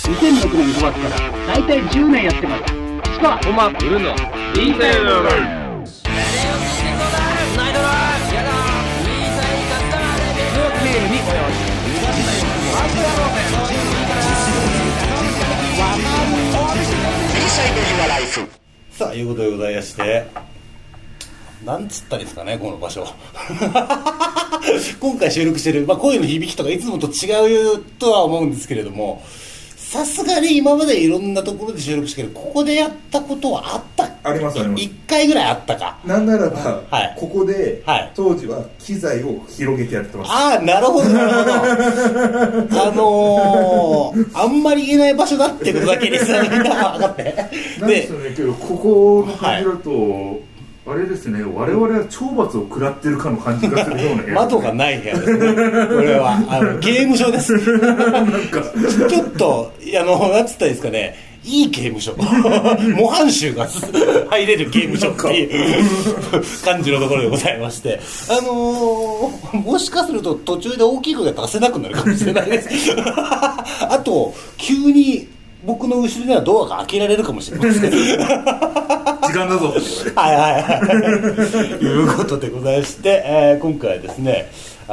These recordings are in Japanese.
2006年5月から大体10年やってます。市川コマブルのインテリアライブさあいうことでございまして、なんつったんですかね、この場所今回収録してる、声の響きとかいつもと違うとは思うんですけれども、さすがに今までいろんなところで収録してるけど、ここでやったことはあったありますあります。 1回ぐらいあったか。 なんならば、 はい、 ここで、 はい、 当時は機材を広げてやってます。 ああ、なるほどなるほどあんまり言えない場所だってことだけですみんな分かってなんですよね、けどここの感じだと、あれですね、我々は懲罰を食らってるかの感じがするような部屋、 窓がない部屋ですね。これはゲームショーですなんかちょっとなんつったらいいですかね、いいゲームショー模範囚が入れるゲームショーっていう感じのところでございまして、もしかすると途中で大きい声が出せなくなるかもしれないですあと急に僕の後ろにはドアが開けられるかもしれません時間だぞって言われはいはいはいいうことでございまして、今回はですね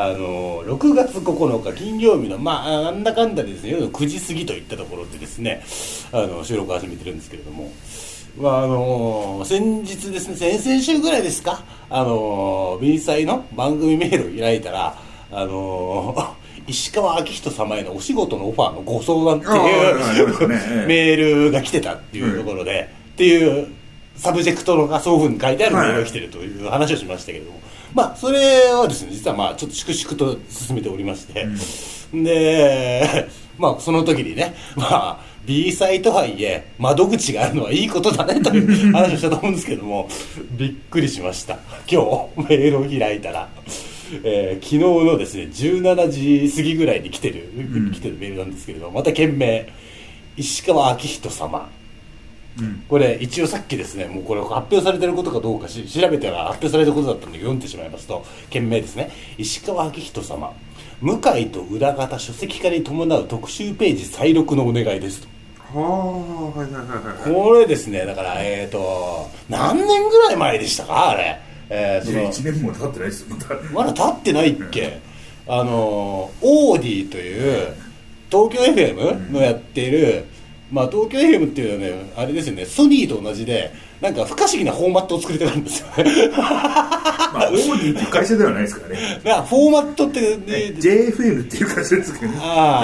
6月9日金曜日のなんだかんだですね、夜の9時過ぎといったところでですね収録を始めてるんですけれども、先日ですね、先々週ぐらいですか、B 祭の番組メールを開いたら石川明人様へのお仕事のオファーのご相談っていうメールが来てたっていうところで、っていうサブジェクトがそういうふうに書いてあるメールが来てるという話をしましたけれども、それはですね、実はちょっと粛々と進めておりまして、でその時にね、B 祭とはいえ窓口があるのはいいことだねという話をしたと思うんですけどもびっくりしました。今日メールを開いたら昨日のですね17時過ぎぐらいに来てるメールなんですけれども、また件名石川明人様、これ一応さっきですね、もうこれ発表されてることかどうか調べたら発表されたことだったので読んでしまいますと、件名ですね、石川明人様、向井と裏方書籍化に伴う特集ページ再録のお願いですと。 はいはいはいはい。 これですね、だから何年ぐらい前でしたかあれ。 1年も経ってないですよ。 まだ経ってないっけ。オーディという東京 FM のやっている、東京 FM っていうのはね、あれですよね、ソニーと同じでなんか不可思議なフォーマットを作れてるんですよねオーディっていう会社ではないですからね。 フォーマットって、 JFN っていう会社ですけどね。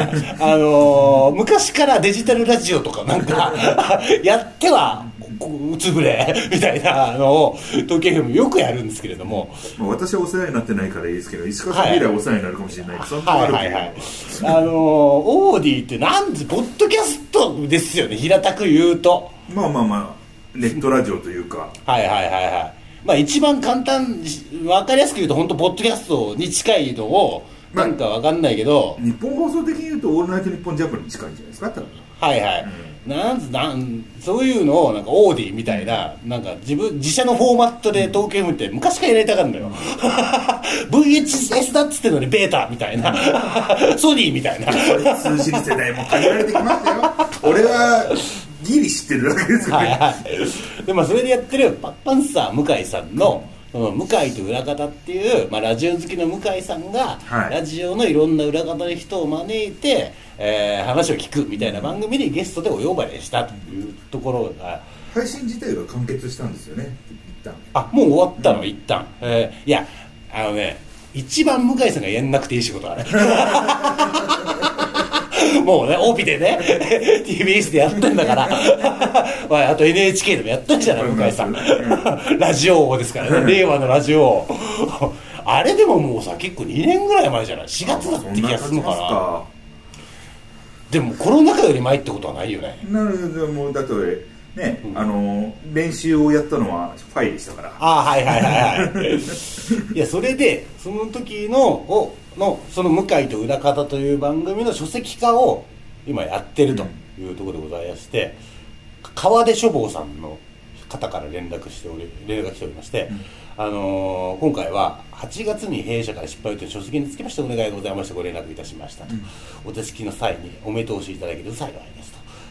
昔からデジタルラジオとかなんかやってはうつぶれみたいなのを東京 FM よくやるんですけれども、 私はお世話になってないからいいですけど、石川さん以来お世話になるかもしれないです。 はいはいはい。オーディってなんでポッドキャストですよね、平たく言うと。 ネットラジオというか。 はいはいはいはい。一番簡単、わかりやすく言うと本当ポッドキャストに近いのをなんかわかんないけど、 日本放送的に言うとオールナイトニッポンジャパンに近いんじゃないですか。 はいはい。そういうのをなんかオーディみたいな、なんか自社のフォーマットで統計を見て昔からやりたがるのよVHS だっつってのにベータみたいなソニーみたいな通じる世代も限られてきましたよ俺はギリ知ってるわけですよね。 でそれでやってるパッパンサー向井さんの、向井と裏方っていう、ラジオ好きの向井さんが、ラジオのいろんな裏方の人を招いて、話を聞くみたいな番組にゲストでお呼ばれしたというところが、 配信自体は完結したんですよね、一旦。 もう終わったの、一旦。いや一番向井さんがやんなくていい仕事あれもうね、帯でねTBS でやってんだからあと NHK でもやったんじゃない、向井さんラジオ王ですからね、令和のラジオ王あれでももうさ、結構2年ぐらい前じゃない、4月だって気がするのかな。でもコロナ禍より前ってことはないよね。 なるほど、もうだってね、練習をやったのはファイでしたから。 はいはいはいはいいや、それでその時のその向井と裏方という番組の書籍化を今やってるというところでございまして、川出書房さんの方から連絡が来ておりまして、今回は8月に弊社から失敗予定の書籍につきましてお願いがございましてご連絡いたしましたと、お手すきの際にお目通しいただけると幸いですと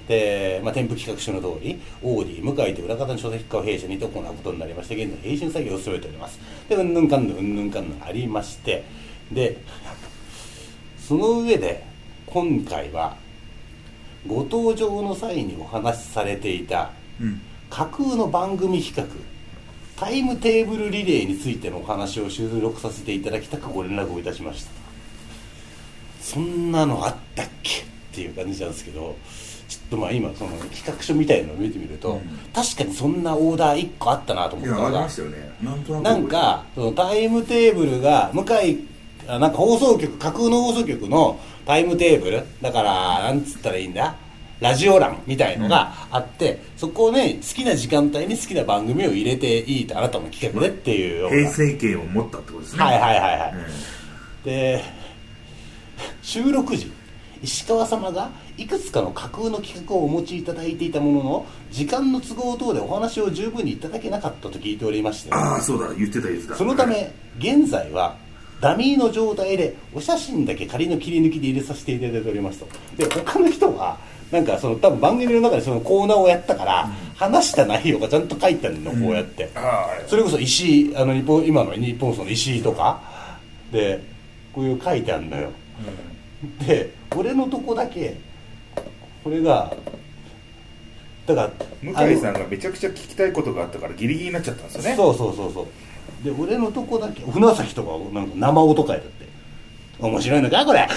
で、添付企画書の通りオーディ、向井という裏方の書籍化を弊社にて行うことになりまして、現在編集作業を進めております。でうんぬんかんぬんありまして、でその上で今回はご登場の際にお話しされていた、架空の番組企画タイムテーブルリレーについてのお話を収録させていただきたくご連絡をいたしました。そんなのあったっけっていう感じなんですけど、ちょっと今その企画書みたいなのを見てみると、確かにそんなオーダー1個あったなと思ったのが、 いやありましたよね。 なんかそのタイムテーブルが向井なんか放送局、架空の放送局のタイムテーブルだからなんつったらいいんだ、ラジオ欄みたいのがあって、そこをね好きな時間帯に好きな番組を入れていいと、あなたの企画でっていうような平成形を持ったってことですね。 はい、で収録時石川様がいくつかの架空の企画をお持ちいただいていたものの、時間の都合等でお話を十分にいただけなかったと聞いておりまして、 ああそうだ、言ってた。 そのため現在はダミーの状態でお写真だけ仮の切り抜きで入れさせていただいておりますと。で他の人はなんかその多分番組の中でそのコーナーをやったから、話した内容がちゃんと書いてあるの、こうやって、それこそ石井今の日本放送の石井とかでこういう書いてあるんだよ、で俺のとこだけこれがだから向井さんがめちゃくちゃ聞きたいことがあったからギリギリになっちゃったんですよね。 そうで俺のとこだけ船崎とかなんか生音書いてあって、面白いのかこれ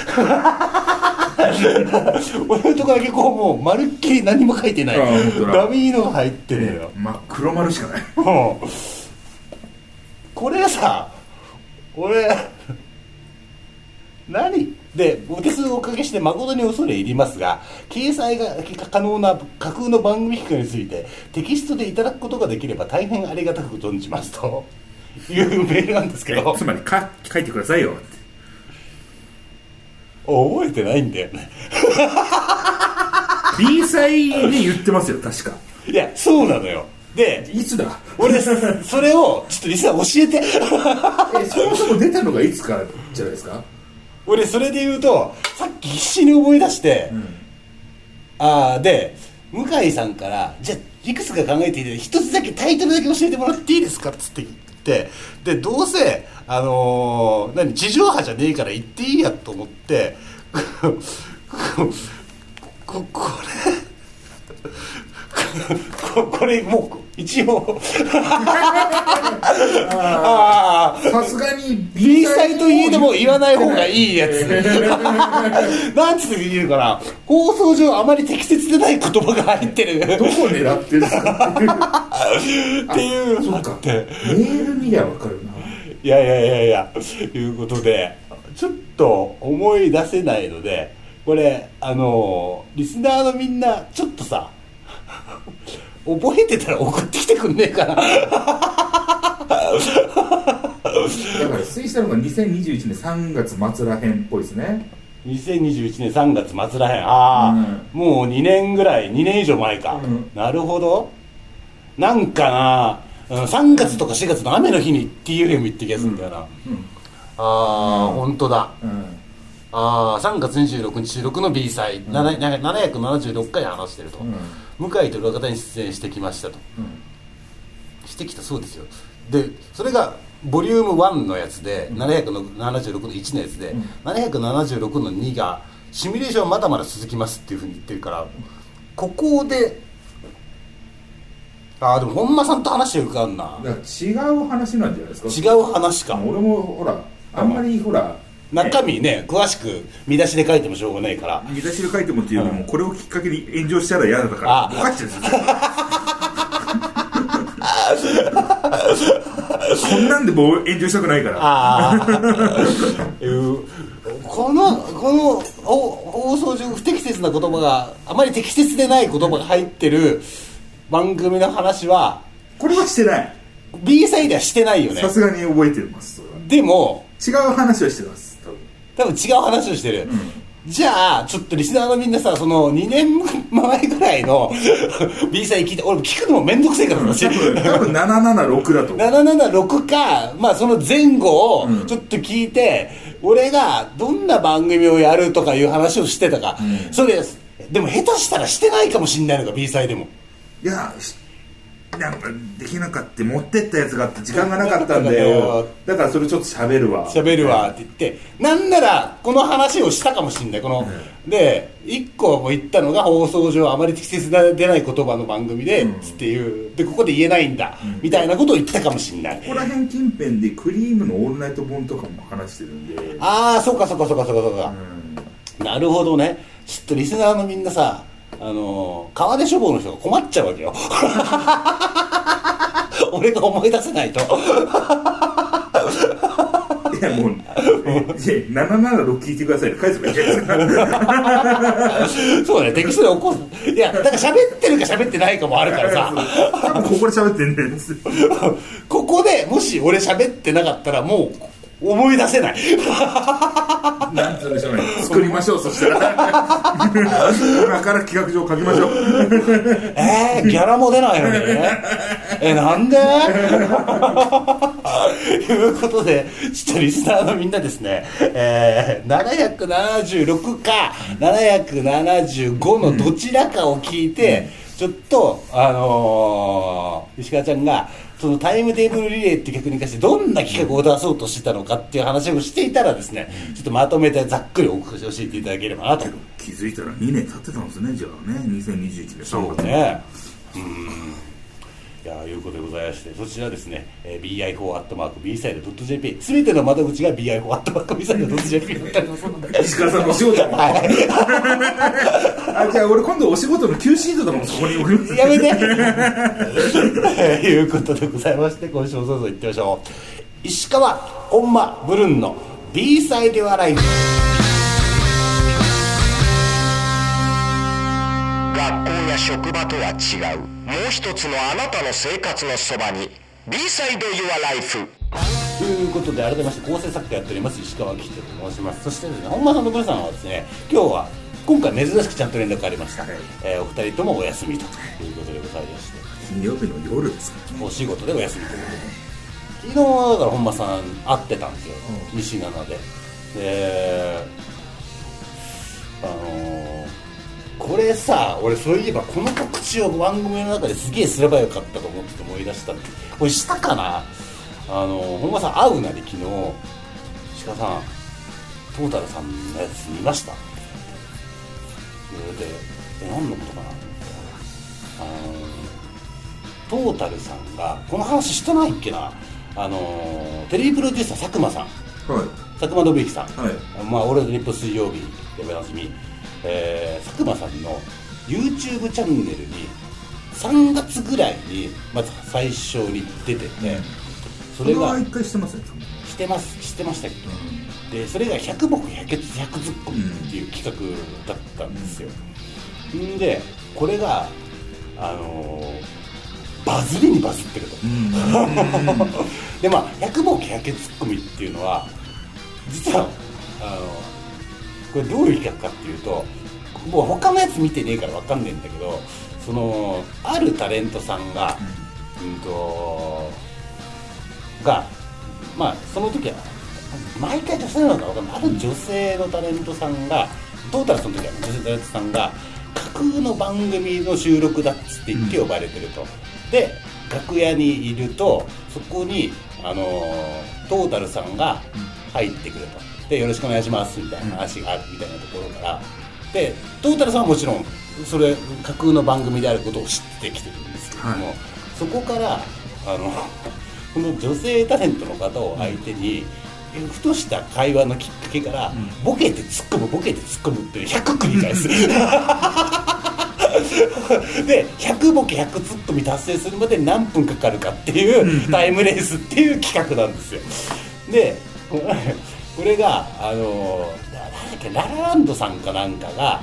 俺のとこだけこうもうまるっきり何も書いてない、ダミーのが入ってるのよ、 真っ黒丸しかないこれさ俺何でお手数をおかけして誠に恐れ入りますが、掲載が可能な架空の番組企画についてテキストでいただくことができれば大変ありがたく存じますというメールなんですけど、 つまり書いてくださいよって覚えてないんだよね B 祭で言ってますよ確か。 いやそうなのよ。でいつだ俺それをちょっとリスナー教えてそもそも出たのがいつからじゃないですか。 俺それで言うとさっき必死に思い出して、で向井さんからじゃあいくつか考えていて一つだけタイトルだけ教えてもらっていいですかっつって言って、でどうせ地上波じゃねえから言っていいやと思ってこれもう一応さすがに B 祭といえども言わない方がいいやつなんつって言うから放送上あまり適切でない言葉が入ってるどこ狙ってるんですかっていうそうかメール見りゃ分かるな。 いやいうことでちょっと思い出せないので、これリスナーのみんなちょっとさ覚えてたら送ってきてくんねえかなだから推したのが2021年3月末らへんっぽいですね。 2021年3月末らへん、もう2年以上前か、なるほど。なんかな、3月とか4月の雨の日に TFM 行って気がするんだよな、本当だ、3月26日収録の B 祭、776回話してると、向井と裏方に出演してきましたと、してきたそうですよ。でそれがボリューム1のやつで、776の1のやつで、776の2がシミュレーションはまだまだ続きますっていうふうに言ってるから、ここででも本間さんと話してるかんな。 だから違う話なんじゃないですか。 違う話か。 俺もほらあんまりほら中身ね詳しく見出しで書いてもしょうがないから、 見出しで書いてもっていうのも、これをきっかけに炎上したら嫌だから分かっちゃうんですよこんなんでもう炎上したくないからこの放送上不適切な言葉があまり適切でない言葉が入ってる番組の話はこれはしてない。 B サイではしてないよね。 さすがに覚えてます。 でも違う話はしてます。 多分違う話をしてる、じゃあちょっとリスナーのみんなさ、その2年前ぐらいのB サイ聞いて、俺聞くのもめんどくせえから、 多分776だと思う。 776か、その前後をちょっと聞いて、俺がどんな番組をやるとかいう話をしてたか、それです。 でも下手したらしてないかもしんないのが B サイでも。 いやなんかできなかった持ってったやつがあって時間がなかったんだよだからそれちょっと喋るわって言ってなんならこの話をしたかもしんないこの、で1個も言ったのが放送上あまり適切な出ない言葉の番組で、っていうでここで言えないんだ、みたいなことを言ったかもしんない。 ここら辺近辺でクリームのオールナイト本とかも話してるんでああそうか、なるほどね。ちょっとリスナーのみんなさ川出処方の人が困っちゃうわけよ俺が思い出せないといやもう776聞いてください返せばいいじゃないですかそうね、テキストで起こす。いやだから喋ってるか喋ってないかもあるからさ多分ここで喋ってんねんここでもし俺喋ってなかったらもう思い出せないなんつうんでしょうね作りましょうそしたら今から企画書書きましょうギャラも出ないのにねなんでということでちょっとリスナーのみんなですね、776か775のどちらかを聞いて、ちょっと石川ちゃんがそのタイムテーブルリレーって曲に関してどんな企画を出そうとしてたのかっていう話をしていたらですね、ちょっとまとめてざっくり教えていただければなと。 気づいたら2年経ってたんですね。じゃあね2021年3月ねいやいうことでございまして、そちらですね、bi4@bside.jp すべての窓口が bi4@bside.jp になっておりますので石川さんのお仕事あじゃあ俺今度お仕事の Q シートとかもそこに送りますやめていうことでございまして、今週もそろそろ行ってみましょう。石川本間ブルンの B サイドはライフ。 学校や職場とは違うもう一つのあなたの生活のそばに B サイド Your Life ということで改めまして構成作家やっております石川喜手と申します。そしてですね、本間さんのブルさんはですね、今回珍しくちゃんと連絡ありました、お二人ともお休みということでございまして、 金曜日の夜ですからね、 お仕事でお休みということで、昨日だから本間さん会ってたんですよ、西七で。これさ、俺そういえばこの告知を番組の中ですげえすればよかったと思って思い出したんで、これしたかな。本間さん会うなり昨日石川さんトータルさんのやつ見ましたって言われて、何のことかなと思ったら、トータルさんがこの話してないっけな、テレビプロデューサー佐久間さん、 はい、 佐久間信之さん、 はい、 俺の日本水曜日でおなじみ、佐久間さんの YouTube チャンネルに3月ぐらいにまず最初に出てて、それが 1回してますね、 してましたけど、でそれが100僕100ツッコミっていう企画だったんですよ。でこれがバズりにバズってるとで100ボケ100ツッコミっていうのは実はこれどういう企画かっていうと、もう他のやつ見てねえから分かんねえんだけど、あるタレントさんがその時は毎回女性なのか分かんない、ある女性のタレントさんがトータルその時は女性タレントさんが架空の番組の収録だっつって言って呼ばれてると、で楽屋にいるとそこにトータルさんが入ってくると、でよろしくお願いしますみたいな話があるみたいなところから、でトータルさんはもちろんそれ架空の番組であることを知ってきてるんですけども、そこからこの女性タレントの方を相手に、ふとした会話のきっかけから、ボケて突っ込むボケて突っ込むっていう100繰り返すで100ボケ100ツッコミ達成するまで何分かかるかっていうタイムレースっていう企画なんですよ。でこれがなんだっけ、ララランドさんかなんかが、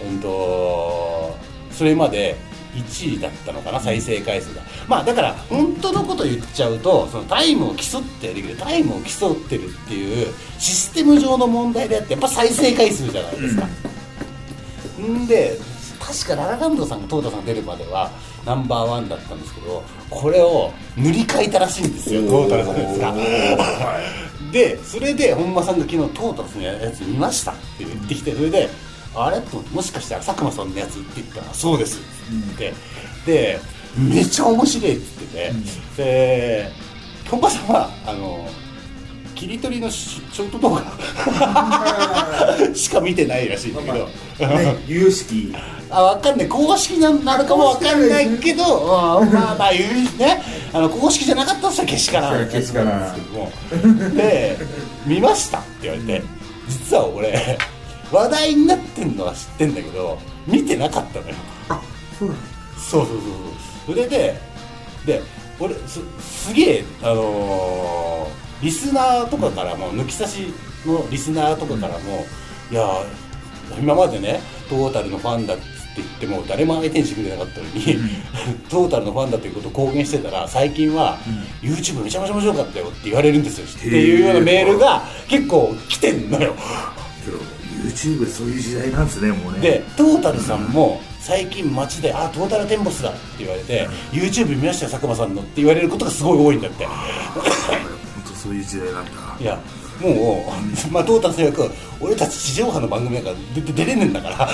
それまで1位だったのかな、再生回数が。だから本当のこと言っちゃうと、そのタイムを競ってできる、タイムを競ってるっていうシステム上の問題であって、やっぱ再生回数じゃないですか。で確かララランドさんがトータさんが出るまではナンバーワンだったんですけど、これを塗り替えたらしいんですよ、トータルさんのやつがでそれで本間さんが昨日トータルさんのやつ見ましたって言ってきて、それであれともしかしたら佐久間さんのやつって言ったらそうですって言って、でめっちゃ面白いって言ってて、で本間さんは切り取りのショート動画しか見てないらしいんだけど、 有識分かんない、公式になるかも分かんないけど、まあ有識ね、公式じゃなかったとしたらけしからんなんですけども、で見ましたって言われて、実は俺話題になってんのは知ってんだけど見てなかったのよ。 あ、そうだね。 そうそれで俺すげえリスナーとかからも、抜き差しのリスナーとかからも、いや今までねトータルのファンだって言っても誰も相手にしてくれなかったのに、トータルのファンだということを公言してたら、最近は、YouTube めちゃめちゃ面白かったよって言われるんですよっていうようなメールが結構来てんのよ。 YouTube そういう時代なんですね、もうね。 でトータルさんも最近街でトータルテンボスだって言われて、YouTube 見ましたよ佐久間さんのって言われることがすごい多いんだって。 本当そういう時代なんだ。 いやもう、まあ、トータルさん曰く俺たち地上波の番組なんか出れねえんだから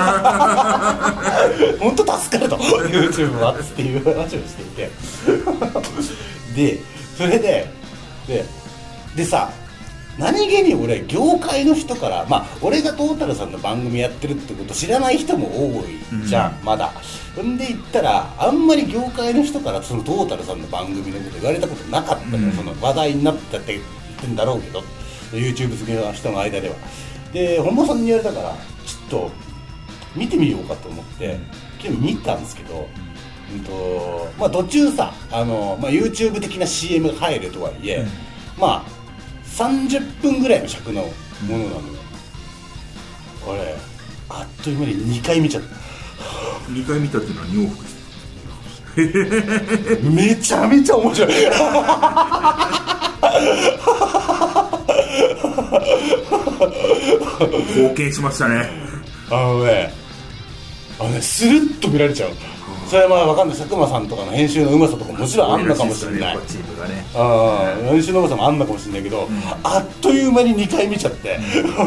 本当助かるとYouTube はっていう話をしていてでそれでさ、何気に俺業界の人から、まあ俺がトータルさんの番組やってるってこと知らない人も多いじゃん、まだ。んで言ったらあんまり業界の人からそのトータルさんの番組のこと言われたことなかったのよ、その話題になったって言ってんだろうけど YouTube 好きな人の間では。で本間さんに言われたからちょっと見てみようかと思って今日見たんですけど、まあ途中さまあ、YouTube 的な CM が入るとはいえ、まあ30分ぐらいの尺のものなのよ。俺あっという間に2回見ちゃった。 2回見たっていうのは2往復してめちゃめちゃ面白い貢献しましたね。 スルッと見られちゃう。それはまあ分かんない、佐久間さんとかの編集のうまさとかもちろんあんのかもしれない、 チームがね、 編集のうまさもあんのかもしれないけど、あっという間に2回見ちゃって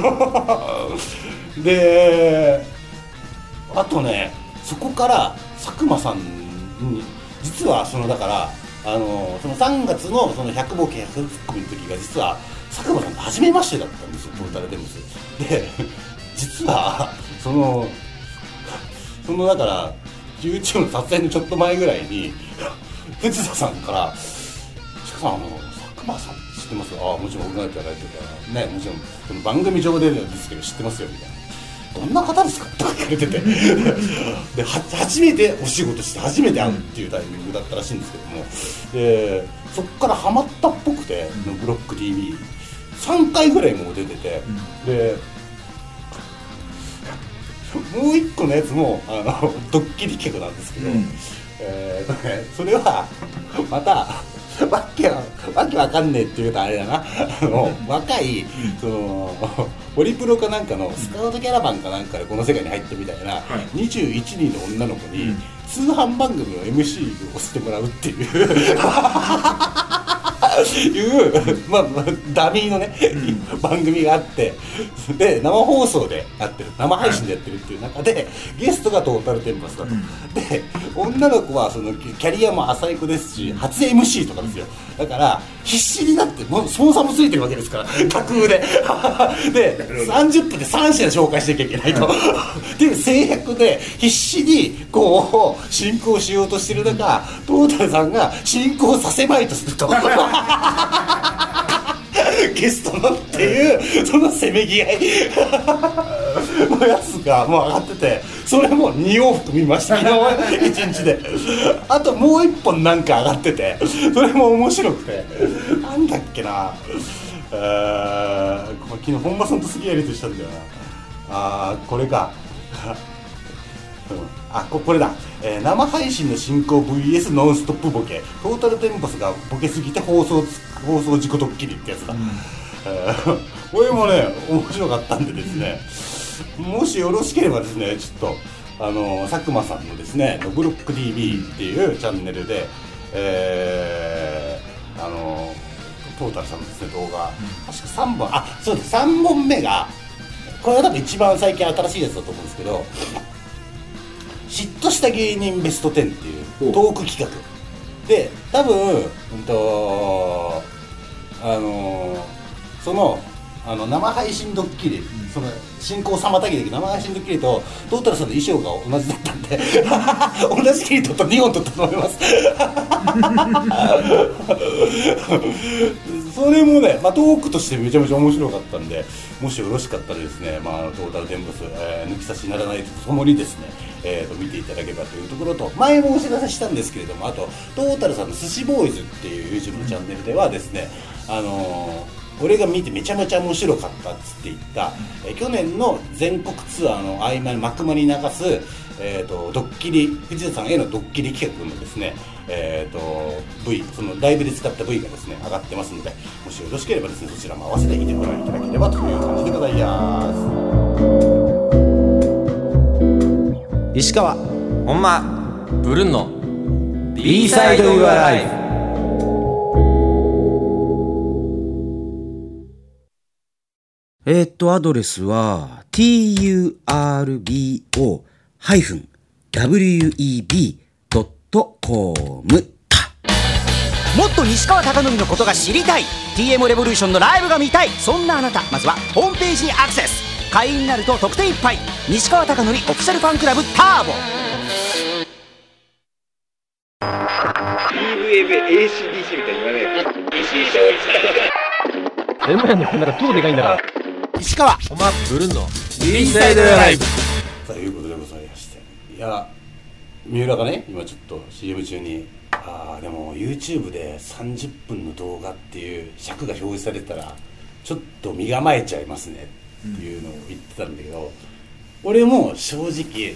であとね、そこから佐久間さんに実はだからその3月のその100ボケ100ツッコミの時が実は佐久間さんと初めましてだったんですよ、トータルテンボスで。実はそのだからYouTube の撮影のちょっと前ぐらいに藤田さんから「佐久間さん知ってます？ああもちろんオールナイトやられてるからね、もちろんその番組上でですけど知ってますよ」みたいな。どんな方ですかとか言われててで初めてお仕事して初めて会うっていうタイミングだったらしいんですけども、でそっからハマったっぽくて、ブロック TV3 回ぐらいもう出てて、でもう一個のやつもドッキリ企画なんですけど、それはまたわけわかんねえっていうとあれだな、若いホリプロかなんかのスカウトキャラバンかなんかでこの世界に入ったみたいな、21人の女の子に通販番組の MC をしてもらうっていうまあダミーのね、番組があって、で生放送でやってる、生配信でやってるっていう中で、ゲストがトータルテンボスだと、で女の子はそのキャリアも浅い子ですし初 MC とかですよ。だから必死になってもうスポンサーもついてるわけですから、架空でで30分で3社紹介しなきゃいけないとっていう制約で必死にこう進行しようとしてる中、トータルさんが進行させまいとするとゲストのっていうそのせめぎ合いのやつがもう上がってて、それも2往復見ました昨日1日で。あともう1本なんか上がってて、それも面白くて、なんだっけな、昨日本間さんとすげえやりとりしたんだよな。これかこれだ、生配信の進行 VS ノンストップボケ、トータルテンボスがボケすぎて放送事故ドッキリってやつだ。これもね面白かったんでですね、もしよろしければですね、ちょっと佐久間さんのですねブロック TV っていうチャンネルで、トータルさんのですね動画、確か3本、そうです、3本目がこれは多分一番最近新しいやつだと思うんですけど、嫉妬した芸人ベスト10っていうトーク企画で、多分その生配信ドッキリ、その進行妨げできる生配信ドッキリとトータルさんの衣装が同じだったんで同じキリ取った2本取ったと思いますそれもね、トークとしてめちゃめちゃ面白かったんで、もしよろしかったらですね、トータルテンボス、抜き差しならないとともにですね、見ていただければというところと、前もお知らせしたんですけれども、あとトータルさんの寿司ボーイズっていう YouTube のチャンネルではですね、俺が見てめちゃめちゃ面白かったっつって言った、去年の全国ツアーの合間に幕間に流す、ドッキリ、藤田さんへのドッキリ企画のですね、V、そのライブで使った V がですね上がってますので、もしよろしければですね、そちらも合わせて見てご覧いただければという感じでございます。 石川ほんまブルンの B サイド Your Life。アドレスは turbo-web.com。 もっと西川貴教のことが知りたい、 TM レボリューションのライブが見たい、そんなあなた、まずはホームページにアクセス。会員になると特典いっぱい、西川貴教オフィシャルファンクラブターボ。 TVFACDC みたいに言わないで。 でもやねん、なんか超でかいんだから。 石川ほんまブルンの B サイド Your Life。 ということでございまして、いや三浦がね今ちょっと CM 中にでも YouTube で30分の動画っていう尺が表示されたらちょっと身構えちゃいますねっていうのを言ってたんだけど、俺も正直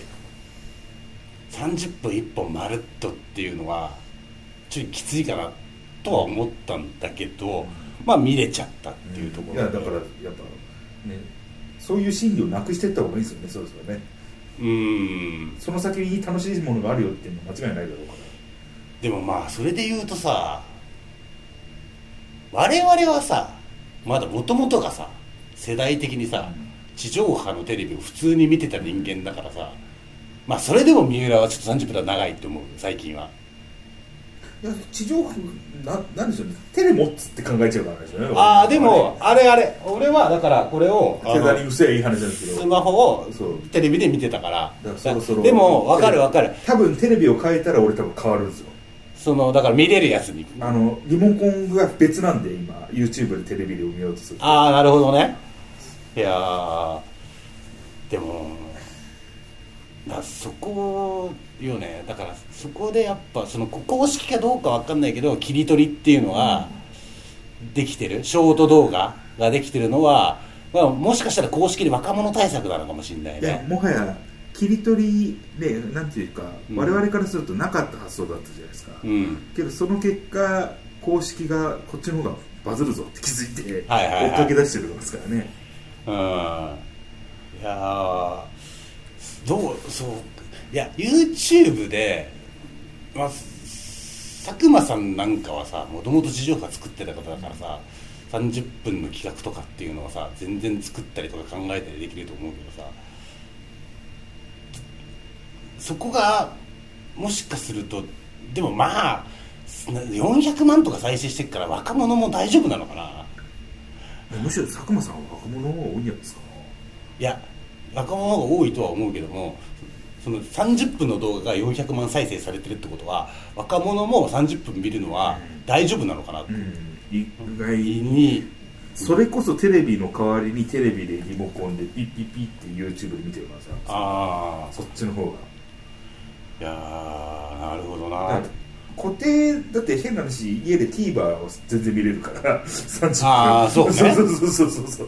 30分1本まるっとっていうのはちょっときついかなとは思ったんだけど、見れちゃったっていうところで、 いやだからやっぱね、そういう心理をなくしていった方がいいですよね、そうですよね。その先に楽しいものがあるよっていうのは間違いないだろうから。 でもそれで言うとさ、我々はさまだ元々がさ世代的にさ、地上波のテレビを普通に見てた人間だからさ、それでも三浦はちょっと30分は長いって思う最近は。 いや地上波なんでしょうね、テレモッツって考えちゃうからですよね。 でもあれ俺はだからこれを世代にうせえいい話なんですけど、 スマホをテレビで見てたからそろそろでも分かる多分テレビを変えたら俺多分変わるんですよ。 だから見れるやつにリモコンが別なんで今 YouTube でテレビで見ようとする。 なるほどね。いやでもそこよね。だからそこでやっぱその公式かどうかわかんないけど切り取りっていうのはできてる、ショート動画ができてるのは、もしかしたら公式で若者対策なのかもしれないね。 いやもはや切り取りでなんていうか、我々からするとなかった発想だったじゃないですか、けどその結果公式がこっちの方がバズるぞって気づいて追っかけ出してるんですからね。 いやYouTube で、佐久間さんなんかはさもともと地上波作ってた方だからさ、30分の企画とかっていうのはさ全然作ったりとか考えたりできると思うけどさ、そこがもしかするとでも400万とか再生してるから若者も大丈夫なのかな。 むしろ佐久間さんは若者の方が多いんじゃないですか。 いや若者の方が多いとは思うけども、その30分の動画が400万再生されてるってことは若者も30分見るのは大丈夫なのかなと、 意外にそれこそテレビの代わりにテレビでリモコンでピッピッピッって YouTube で見てるからさ、そっちの方が。いやなるほどな。 固定だって変な話家で TVer を全然見れるから30分。 そうね。 そう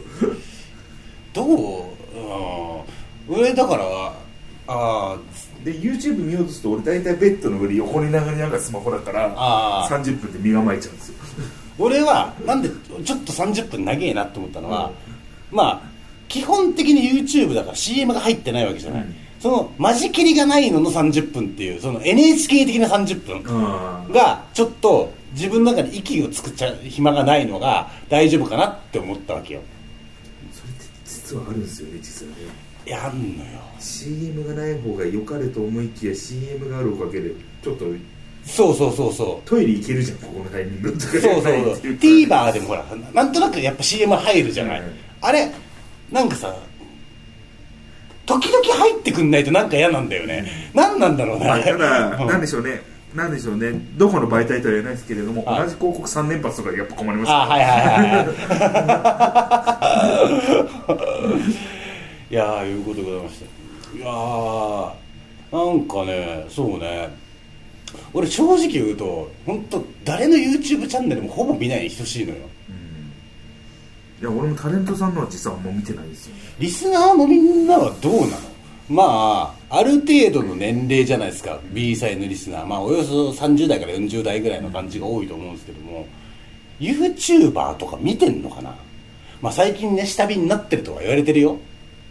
俺だからで YouTube 見ようとすると俺大体ベッドの上で横に長になんかスマホだから30分で身構えちゃうんですよ。 俺はなんでちょっと30分長えなと思ったのは、基本的に YouTube だから CM が入ってないわけじゃない、その間仕切りがないのの30分っていうその NHK 的な30分がちょっと自分の中で息を作っちゃう暇がないのが大丈夫かなって思ったわけよ。 それって実はあるんですよね、実はね。 やんのよ。 CM がない方が良かれと思いきや CM があるおかげでちょっとそうトイレ行けるじゃん、ここのタイミングとか。 そうTVer でもほらなんとなくやっぱ CM 入るじゃない、あれなんかさ時々入ってくんないとなんか嫌なんだよね、なんなんだろうね。 ただ、なんでしょうね、どこの媒体とは言えないですけれども、同じ広告3連発とかでやっぱ困りますよね。 いやいうことでございました。いやなんかね、そうね、俺正直言うと本当誰の YouTube チャンネルもほぼ見ないに等しいのよ。 いや俺もタレントさんのは実はもう見てないんですよ。 リスナーのみんなはどうなの？まあある程度の年齢じゃないですか、 B サイのリスナー、まあおよそ30代から40代ぐらいの感じが多いと思うんですけども、YouTuber とか見てんのかな。まあ最近ね下火になってるとは言われてるよ。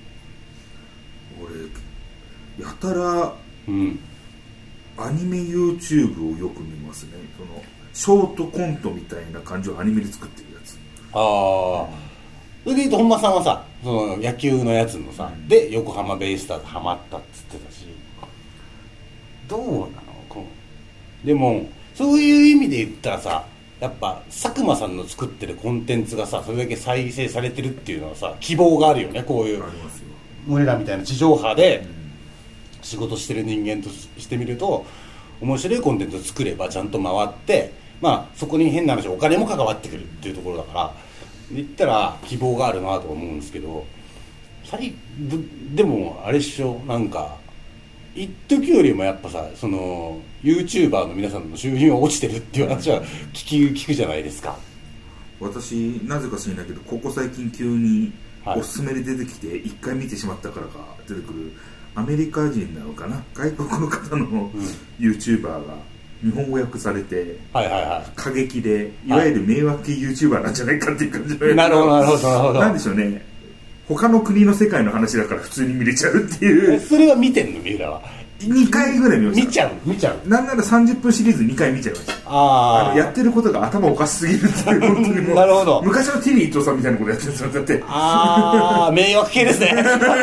俺やたら、アニメ YouTube をよく見ますね。そのショートコントみたいな感じをアニメで作ってるやつ。 それで言うと本間さんはさ、その野球のやつのさ、で横浜ベイスターズハマったっつってたし、どうなの？でもそういう意味で言ったらさ、やっぱ佐久間さんの作ってるコンテンツがさそれだけ再生されてるっていうのはさ希望があるよね。こういう俺らみたいな地上波で仕事してる人間としてみると、面白いコンテンツを作ればちゃんと回って、まあそこに変な話お金も関わってくるっていうところだから、言ったら希望があるなと思うんですけど、でもあれっしょ、なんか一時よりもやっぱさ、その YouTuber の皆さんの収入が落ちてるっていう話は聞くじゃないですか。 私なぜか知らないけどここ最近急におすすめで出てきて一回見てしまったからか出てくるアメリカ人なのかな、外国の方の YouTuber が日本語訳されて、過激でいわゆる迷惑系 YouTuber なんじゃないかっていう感じのやつ。 なるほどなんでしょうね、他の国の世界の話だから普通に見れちゃうっていう。 それは見てんの？三浦は 2回ぐらい見ました。 見ちゃうなんなら30分シリーズ2回見ちゃいました。やってることが頭おかしすぎるっていう本当にもうなるほど。 昔のテリー伊藤さんみたいなことやってるんですよ。だって迷惑系ですね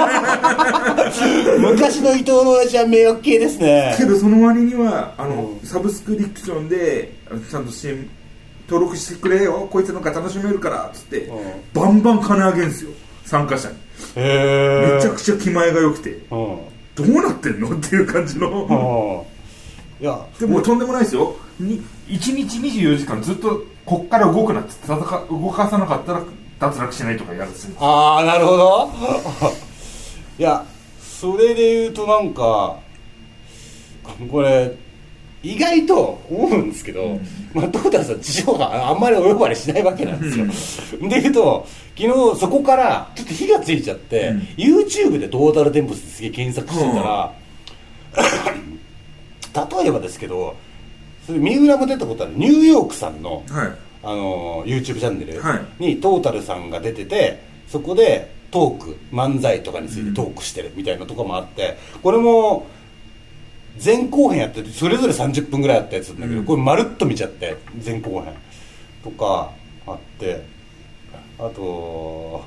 昔の伊藤の親父は迷惑系ですね。 けどその割にはサブスクリプションでちゃんと CM 登録してくれよ、こいつのが楽しめるからっつって、バンバン金あげるんですよ参加者に。めちゃくちゃ気前が良くて、どうなってんのっていう感じのいやでもとんでもないですよ。1日24時間ずっとこっから動くなって動かさなかったら脱落しないとかやるんですよ。 なるほどいやそれで言うとなんかこれ意外と思うんですけど、まあトータルさん地上波あんまりお呼ばれしないわけなんですよで言うと昨日そこからちょっと火がついちゃって、YouTube でトータルテンボスですげえ検索してたら、例えばですけど、それ三浦も出たことあるニューヨークさんの、YouTube チャンネルにトータルさんが出てて、そこでトーク漫才とかについてトークしてるみたいなとこもあって、これも前後編やっててそれぞれ30分ぐらいあったやつなんだけど、これまるっと見ちゃって前後編とかあって、あと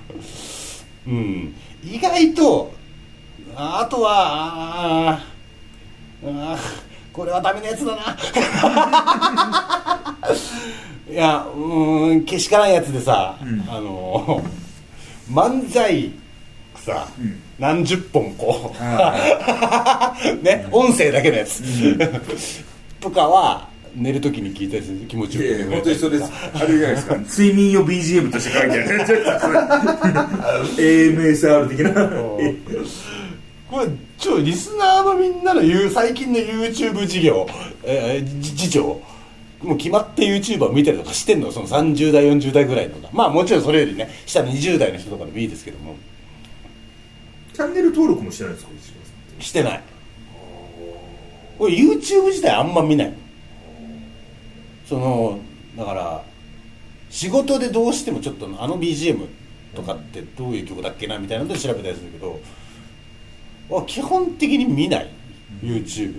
意外とあとはこれはダメなやつだないやけしからんやつでさ、漫才さ、何十本こうね、音声だけのやつ、とかは寝るときに聞いたりする気持ちよく本当にそうです。あれじゃないですか睡眠用 BGM として書いてあるAMSR 的なこれリスナーのみんなの最近の YouTube 事情もう決まって YouTuber を見たりとかしてんの？その30代40代ぐらいのが、まあもちろんそれよりね下の20代の人とかでもいいですけども、 チャンネル登録もしてないですか？ してない。俺 YouTube 自体あんま見ない。だから仕事でどうしてもちょっとBGM とかってどういう曲だっけなみたいなので調べたりするけど、基本的に見ない YouTube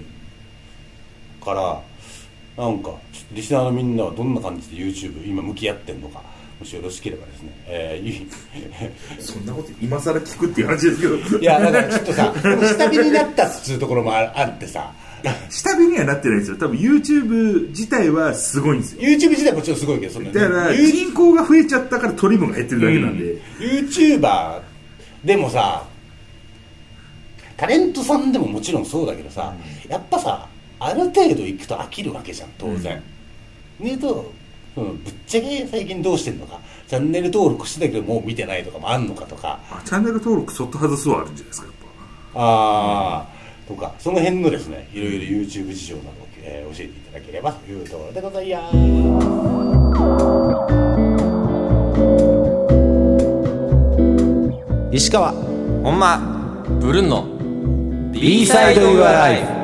から、なんかちょっとリスナーのみんなはどんな感じで YouTube 今向き合ってんのかもしよろしければですね、 そんなこと今更聞くっていう話ですけどいやだからちょっとさ下火になったっていうところもあってさ下火にはなってないですよ。多分 YouTube 自体はすごいんですよ。 YouTube 自体はもちろんすごいけど、そんなだから人口が増えちゃったからトリムが減ってるだけなんで、 YouTuber でもさタレントさんでももちろんそうだけどさ、やっぱさある程度いくと飽きるわけじゃん当然、ねとぶっちゃけ最近どうしてんのか、チャンネル登録してたけどもう見てないとかもあんのかとか、 チャンネル登録そっと外すはあるんじゃないですか、やっぱとか、その辺のですねいろいろ YouTube 事情などを、教えていただければというところでございます。 石川ほんまブルンの B サイドユアライフ。